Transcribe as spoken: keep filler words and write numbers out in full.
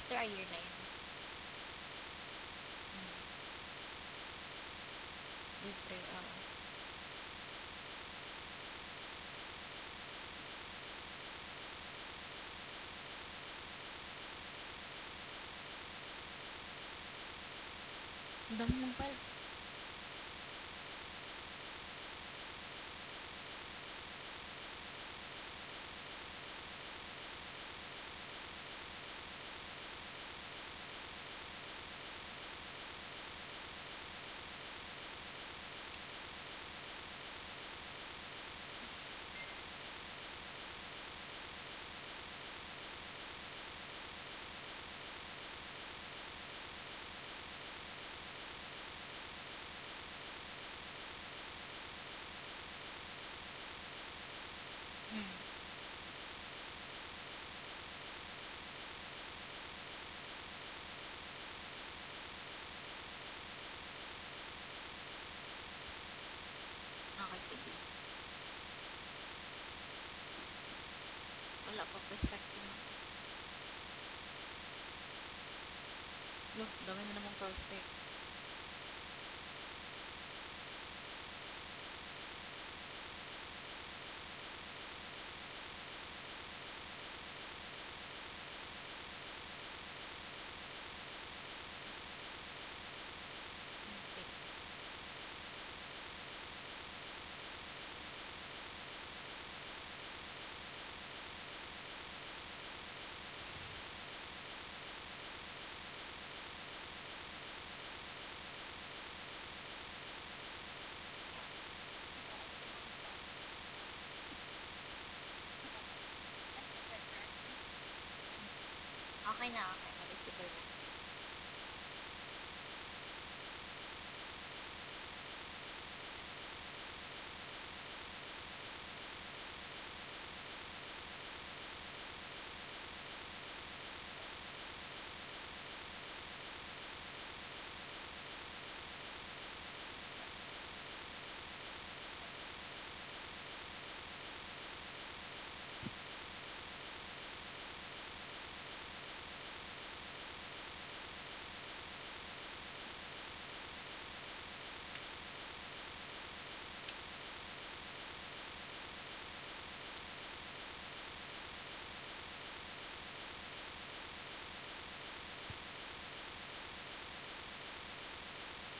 after a year na yun. Hmm. Libre, oo. Ang dami mong files. Hmm. Okay, sige. Wala pa perspective mo. Lo, dami mo namang prospect. Hmm, sige. Okay na, okay na. Visible na.